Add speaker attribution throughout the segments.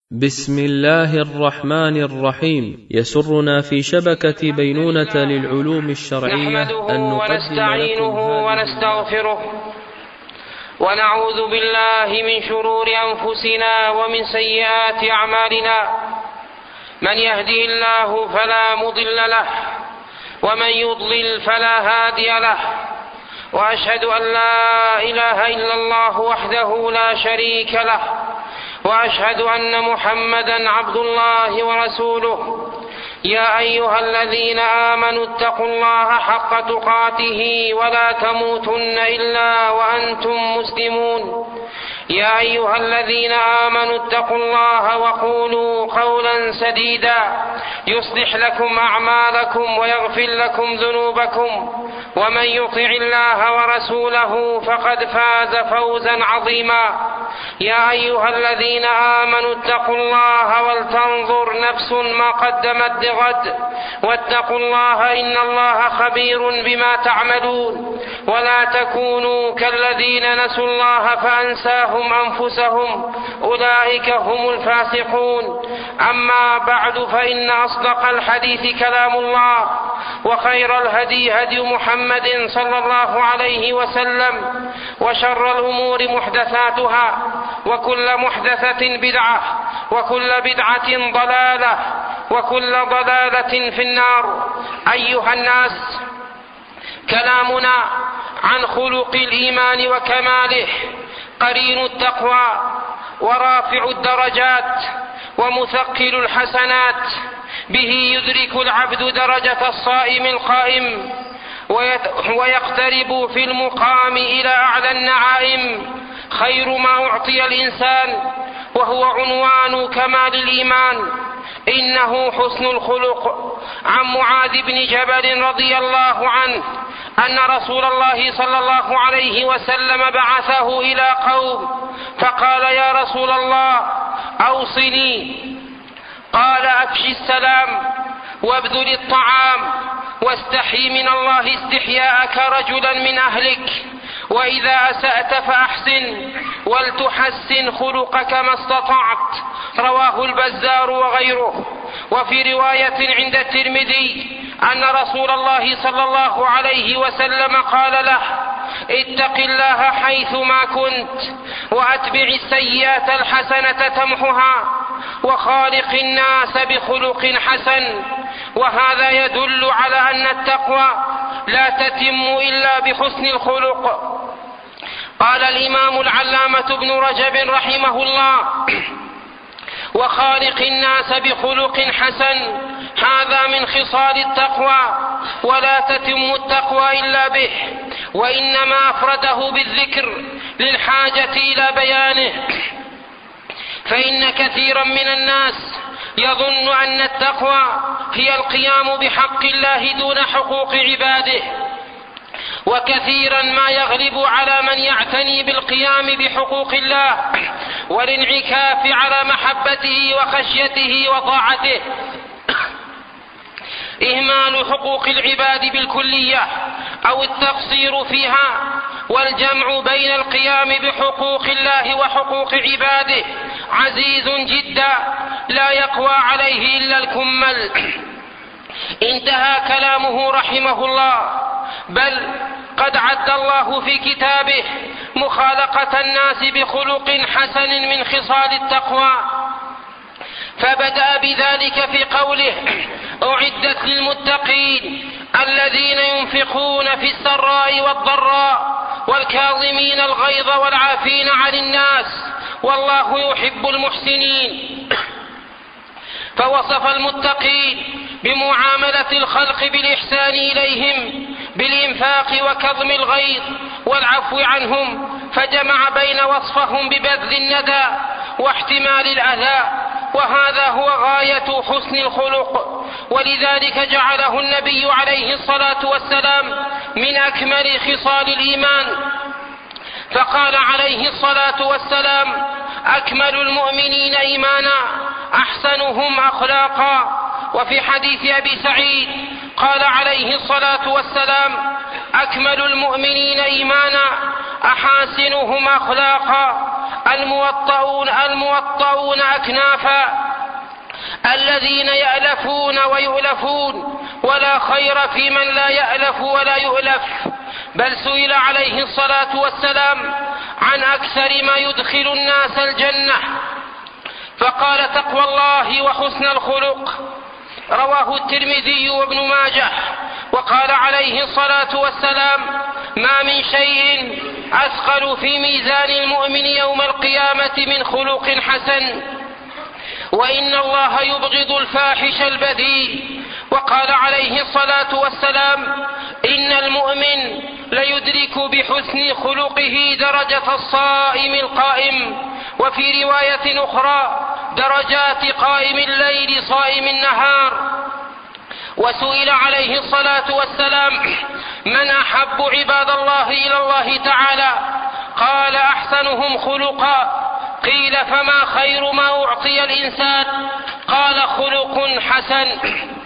Speaker 1: بسم الله الرحمن الرحيم. يسرنا في شبكة بينونة للعلوم الشرعية أن
Speaker 2: ونستعينه ونستغفره ونعوذ بالله من شرور أنفسنا ومن سيئات أعمالنا. من يهدي الله فلا مضل له ومن يضلل فلا هادي له، وأشهد أن لا إله إلا الله وحده لا شريك له، وأشهد أن محمدا عبد الله ورسوله. يا أيها الذين آمنوا اتقوا الله حق تقاته ولا تموتن إلا وأنتم مسلمون. يا أيها الذين آمنوا اتقوا الله وقولوا قولا سديدا يصلح لكم أعمالكم ويغفر لكم ذنوبكم، ومن يطع الله ورسوله فقد فاز فوزا عظيما. يا أيها الذين آمنوا اتقوا الله ولتنظر نفس ما قدمت لغد، واتقوا الله إن الله خبير بما تعملون. ولا تكونوا كالذين نسوا الله فأنساهم أنفسهم، أولئك هم الفاسقون. أما بعد، فإن أصدق الحديث كلام الله، وخير الهدي هدي محمد صلى الله عليه وسلم، وشر الأمور محدثاتها، وكل محدثة بدعة، وكل بدعة ضلالة، وكل ضلالة في النار. أيها الناس، كلامنا عن خلق الإيمان وكماله قرين التقوى ورافع الدرجات ومثقل الحسنات. به يدرك العبد درجة الصائم القائم ويقترب في المقام إلى أعلى النعائم. خير ما أعطي الإنسان وهو عنوان كمال الإيمان إنه حسن الخلق. عن معاذ بن جبل رضي الله عنه أن رسول الله صلى الله عليه وسلم بعثه إلى قوم فقال: يا رسول الله أوصني. قال: أفشي السلام وابذل الطعام واستحي من الله استحياءك رجلا من أهلك، وإذا أسأت فأحسن ولتحسن خلقك ما استطعت. رواه البزار وغيره. وفي رواية عند الترمذي أن رسول الله صلى الله عليه وسلم قال له: اتق الله حيثما كنت وأتبع السيئات الحسنة تمحها وخالق الناس بخلق حسن. وهذا يدل على أن التقوى لا تتم إلا بحسن الخلق. قال الإمام العلامة ابن رجب رحمه الله: وخالق الناس بخلق حسن، هذا من خصال التقوى، ولا تتم التقوى إلا به، وإنما أفرده بالذكر للحاجة إلى بيانه. فإن كثيرا من الناس يظن أن التقوى هي القيام بحق الله دون حقوق عباده، وكثيرا ما يغلب على من يعتني بالقيام بحقوق الله والانعكاف على محبته وخشيته وطاعته إهمال حقوق العباد بالكلية أو التقصير فيها، والجمع بين القيام بحقوق الله وحقوق عباده عزيز جدا لا يقوى عليه إلا الكمل. انتهى كلامه رحمه الله. بل قد عد الله في كتابه مخالقة الناس بخلق حسن من خصال التقوى، فبدأ بذلك في قوله: أعدت للمتقين الذين ينفقون في السراء والضراء والكاظمين الغيظ والعافين عن الناس والله يحب المحسنين. فوصف المتقين بمعاملة الخلق بالإحسان إليهم بالإنفاق وكظم الغيظ والعفو عنهم، فجمع بين وصفهم ببذل الندى واحتمال الأذى، وهذا هو غاية حسن الخلق. ولذلك جعله النبي عليه الصلاة والسلام من أكمل خصال الإيمان، فقال عليه الصلاة والسلام: أكمل المؤمنين إيمانا أحسنهم أخلاقا. وفي حديث أبي سعيد قال عليه الصلاة والسلام: أكمل المؤمنين إيمانا أحاسنهم أخلاقا. الموطؤون أكنافا الذين يألفون ويؤلفون، ولا خير في من لا يألف ولا يؤلف. بل سئل عليه الصلاة والسلام عن أكثر ما يدخل الناس الجنة فقال: تقوى الله وحسن الخلق. رواه الترمذي وابن ماجه. وقال عليه الصلاة والسلام: ما من شيء أثقل في ميزان المؤمن يوم القيامة من خلق حسن، وإن الله يبغض الفاحش البذيء. وقال عليه الصلاة والسلام: إن المؤمن ليدرك بحسن خلقه درجة الصائم القائم، وفي رواية أخرى: درجات قائم الليل صائم النهار. وسئل عليه الصلاة والسلام: من أحب عباد الله إلى الله تعالى؟ قال: أحسنهم خلقا. قيل: فما خير ما أعطي الإنسان؟ قال: خلق حسن.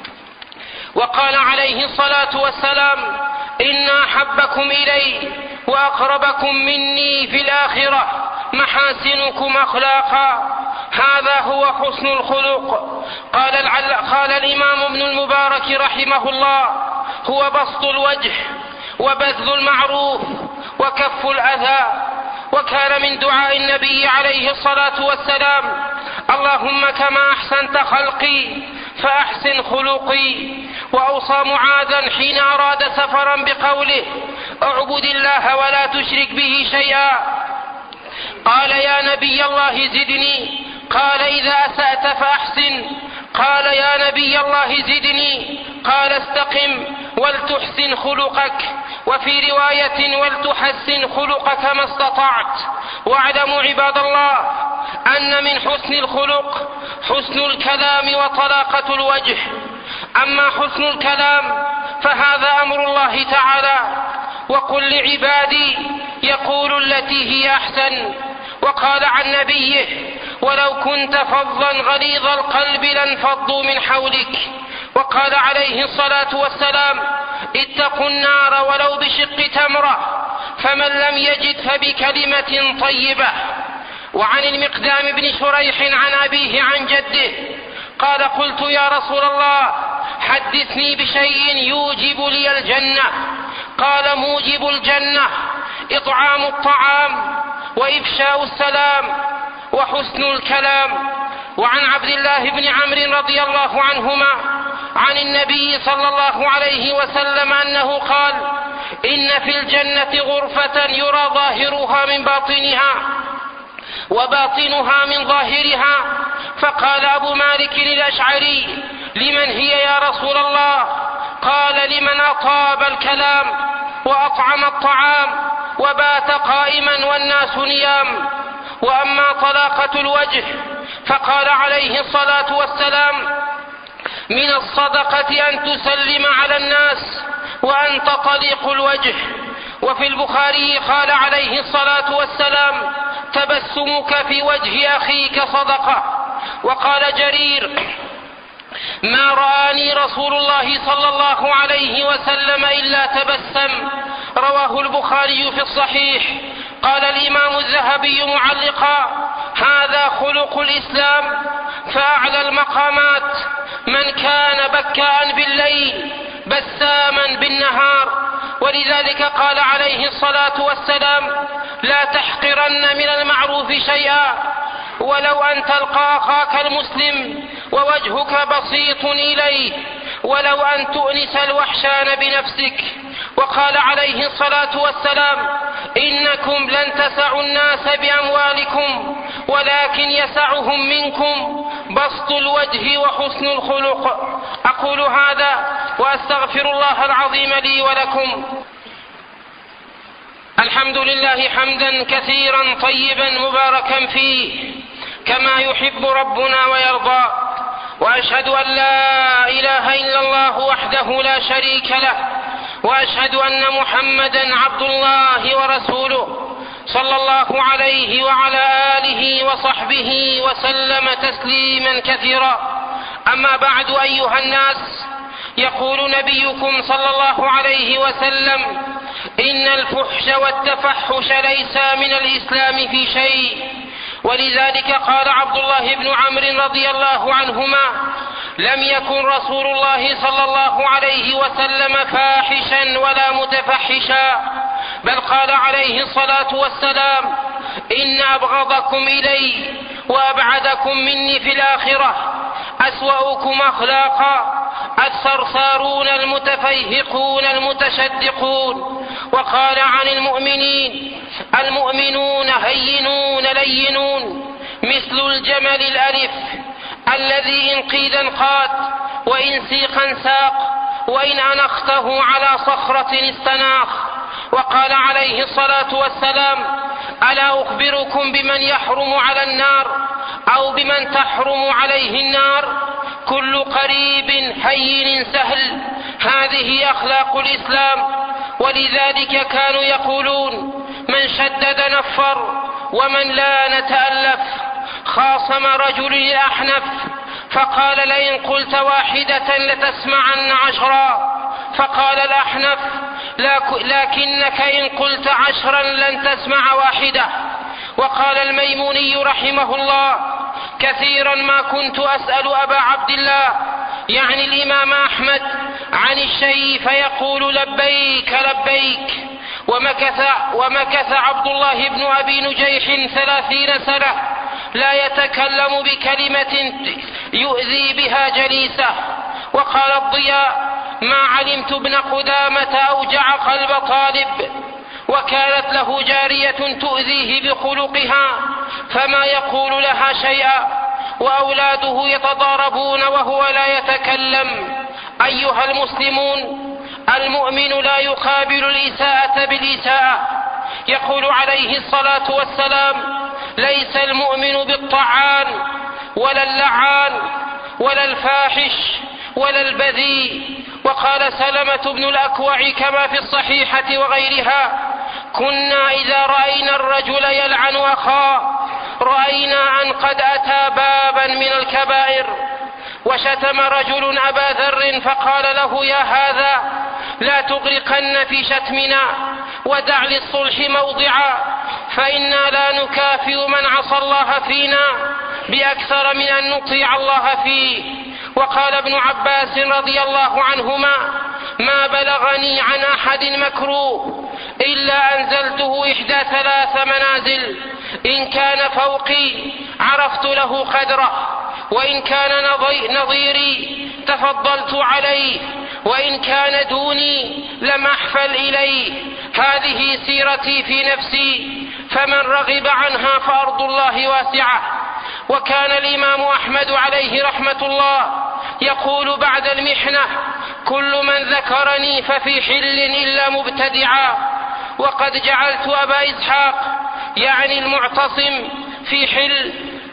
Speaker 2: وقال عليه الصلاة والسلام: إن أحبكم إلي وأقربكم مني في الآخرة محاسنكم أخلاقا. هذا هو حسن الخلق. قال الإمام ابن المبارك رحمه الله: هو بسط الوجه وبذل المعروف وكف الأذى. وكان من دعاء النبي عليه الصلاة والسلام: اللهم كما أحسنت خلقي فأحسن خلقي. وأوصى معاذا حين أراد سفرا بقوله: اعبد الله ولا تشرك به شيئا. قال: يا نبي الله زدني. قال: إذا أسأت فأحسن. قال: يا نبي الله زدني. قال: استقم ولتحسن خلقك. وفي رواية: ولتحسن خلقك ما استطعت. واعلموا عباد الله أن من حسن الخلق حسن الكلام وطلاقة الوجه. أما حسن الكلام فهذا أمر الله تعالى: وقل لعبادي يقول التي هي أحسن. وقال عن نبيه: ولو كنت فظا غليظ القلب لانفضوا من حولك. وقال عليه الصلاة والسلام: اتقوا النار ولو بشق تمرة، فمن لم يجد فبكلمة طيبة. وعن المقدام بن شريح عن أبيه عن جده قال: قلت يا رسول الله حدثني بشيء يوجب لي الجنة. قال: موجب الجنة إطعام الطعام وإفشاء السلام وحسن الكلام. وعن عبد الله بن عمرو رضي الله عنهما عن النبي صلى الله عليه وسلم أنه قال: إن في الجنة غرفة يرى ظاهرها من باطنها وباطنها من ظاهرها. فقال أبو مالك الأشعري: لمن هي يا رسول الله؟ قال: لمن أطاب الكلام وأطعم الطعام وبات قائما والناس نيام. وأما طلاقة الوجه فقال عليه الصلاة والسلام: من الصدقة أن تسلم على الناس وأنت طليق الوجه. وفي البخاري قال عليه الصلاة والسلام: تبسمك في وجه أخيك صدقة. وقال جرير: ما رآني رسول الله صلى الله عليه وسلم إلا تبسم. رواه البخاري في الصحيح. قال الإمام الذهبي معلقا: هذا خلق الإسلام. فأعلى المقامات من كان بكاء بالليل بساما بالنهار. ولذلك قال عليه الصلاة والسلام: لا تحقرن من المعروف شيئا ولو أن تلقى أخاك المسلم ووجهك بسيط إليه، ولو أن تؤنس الوحشان بنفسك. وقال عليه الصلاة والسلام: إنكم لن تسعوا الناس بأموالكم ولكن يسعهم منكم بسط الوجه وحسن الخلق. أقول هذا وأستغفر الله العظيم لي ولكم. الحمد لله حمدا كثيرا طيبا مباركا فيه كما يحب ربنا ويرضى. وأشهد أن لا إله إلا الله وحده لا شريك له، وأشهد أن محمدا عبد الله ورسوله صلى الله عليه وعلى آله وصحبه وسلم تسليما كثيرا. أما بعد أيها الناس، يقول نبيكم صلى الله عليه وسلم: إن الفحش والتفحش ليس من الإسلام في شيء. ولذلك قال عبد الله بن عمرو رضي الله عنهما: لم يكن رسول الله صلى الله عليه وسلم فاحشا ولا متفحشا، بل قال عليه الصلاة والسلام: إن أبغضكم إلي وأبعدكم مني في الآخرة أسوأكم أخلاقا الثرثارون المتفيهقون المتشدقون. وقال عن المؤمنين: المؤمنون هينون لينون مثل الجمل الألف الذي إن قيد انقاد وإن سيقا ساق وإن أنخته على صخرة استناخ. وقال عليه الصلاة والسلام: ألا أخبركم بمن يحرم على النار أو بمن تحرم عليه النار؟ كل قريب هين سهل. هذه أخلاق الإسلام. ولذلك كانوا يقولون: من شدد نفر ومن لا نتألف. خاصم رجل الأحنف فقال: لئن قلت واحدة لتسمعن عشرا. فقال الأحنف: لكنك إن قلت عشرا لن تسمع واحدة. وقال الميموني رحمه الله: كثيرا ما كنت أسأل أبا عبد الله يعني الإمام أحمد عن الشيء فيقول: لبيك لبيك. ومكث عبد الله بن أبي نجيح 30 سنة لا يتكلم بكلمة يؤذي بها جليسه. وقال الضياء: ما علمت ابن قدامة أوجع قلب طالب. وكانت له جارية تؤذيه بخلقها فما يقول لها شيئا، وأولاده يتضاربون وهو لا يتكلم. أيها المسلمون، المؤمن لا يقابل الإساءة بالإساءة. يقول عليه الصلاة والسلام: ليس المؤمن بالطعان ولا اللعان ولا الفاحش ولا البذيء. وقال سلمة بن الأكوع كما في الصحيحة وغيرها: كنا إذا رأينا الرجل يلعن أخاه رأينا أن قد أتى بابا من الكبائر. وشتم رجل أبا ذر فقال له: يا هذا لا تغرقن في شتمنا ودع للصلح موضعا، فإنا لا نكافئ من عصى الله فينا بأكثر من أن نطيع الله فيه. وقال ابن عباس رضي الله عنهما: ما بلغني عن أحد مكروه إلا أنزلته 3 منازل، إن كان فوقي عرفت له قدره، وإن كان نظيري تفضلت عليه، وإن كان دوني لم أحفل إليه. هذه سيرتي في نفسي، فمن رغب عنها فأرض الله واسعة. وكان الإمام أحمد عليه رحمة الله يقول بعد المحنة: كل من ذكرني ففي حل إلا مبتدعا. وقد جعلت أبا إسحاق يعني المعتصم في حل.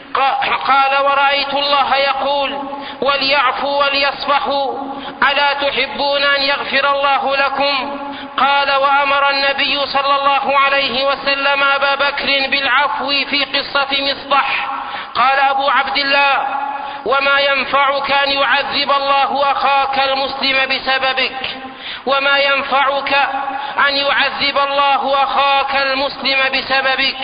Speaker 2: قال: ورأيت الله يقول: وليعفوا وليصفحوا ألا تحبون أن يغفر الله لكم؟ قال: وأمر النبي صلى الله عليه وسلم أبا بكر بالعفو في قصة مصطح. قال أبو عبد الله: وما ينفعك أن يعذب الله أخاك المسلم بسببك؟ وما ينفعك أن يعذب الله أخاك المسلم بسببك؟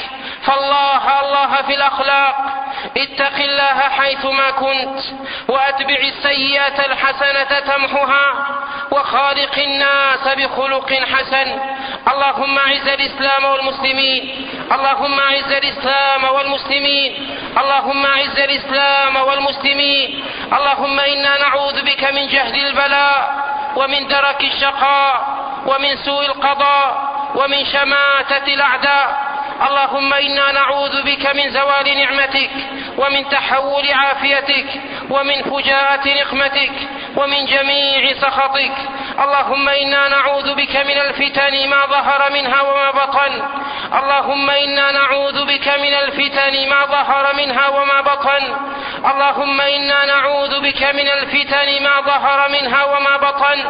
Speaker 2: فالله في الأخلاق. اتق الله حيثما كنت، وأتبع السيئة الحسنة تمحها، وخالق الناس بخلق حسن. اللهم أعز الإسلام والمسلمين، اللهم أعز الإسلام والمسلمين، اللهم أعز الإسلام والمسلمين. اللهم إنا نعوذ بك من جهد البلاء ومن درك الشقاء ومن سوء القضاء ومن شماتة الأعداء. اللهم إنا نعوذ بك من زوال نعمتك ومن تحول عافيتك ومن فجاءة نقمتك ومن جميع سخطك. اللهم إنا نعوذ بك من الفتن ما ظهر منها وما بطن. اللهم إنا نعوذ بك من الفتن ما ظهر منها وما بطن. اللهم إنا نعوذ بك من الفتن ما ظهر منها وما بطن.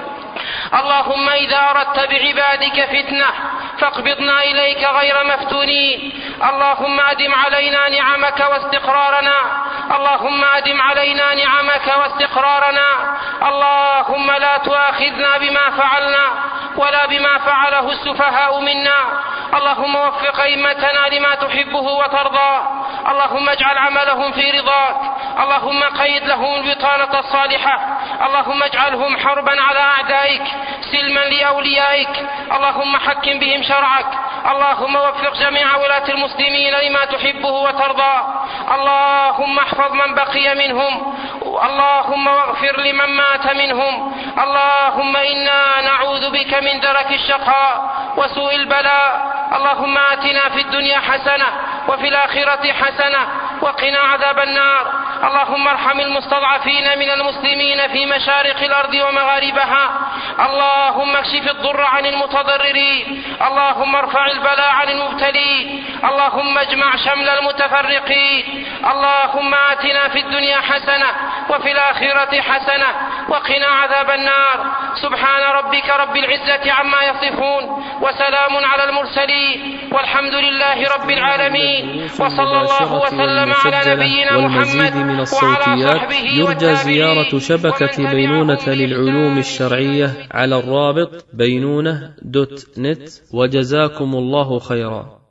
Speaker 2: اللهم إذا أردت بعبادك فتنة فاقبضنا إليك غير مفتونين. اللهم أدم علينا نعمك واستقرارنا، اللهم أدم علينا نعمك واستقرارنا. اللهم لا تؤاخذنا بما فعلنا، ولا بما فعله السفهاء منا. اللهم وفق أئمتنا لما تحبه وترضى. اللهم اجعل عملهم في رضاك. اللهم قيد لهم البطانة الصالحة. اللهم اجعلهم حربا على أعدائك سلما لأوليائك. اللهم حكم بهم شرعك. اللهم وفق جميع ولاة المسلمين لما تحبه وترضى. اللهم احفظ من بقي منهم. اللهم واغفر لمن مات منهم. اللهم إنا نعوذ بك من درك الشقاء وسوء البلاء. اللهم آتنا في الدنيا حسنة وفي الآخرة حسنة وقنا عذاب النار. اللهم ارحم المستضعفين من المسلمين في مشارق الأرض ومغاربها. اللهم اكشف الضر عن المتضررين. اللهم ارفع البلاء عن المبتلين. اللهم اجمع شمل المتفرقين. اللهم آتنا في الدنيا حسنة وفي الآخرة حسنة وقنا عذاب النار. سبحان ربك رب العزة عما يصفون وسلام على المرسلين والحمد لله رب العالمين. وصلى الله وسلم على نبينا محمد
Speaker 1: من الصوتيات. يرجى زيارة شبكة بينونة للعلوم الشرعية على الرابط بينونة.net. وجزاكم الله خيرا.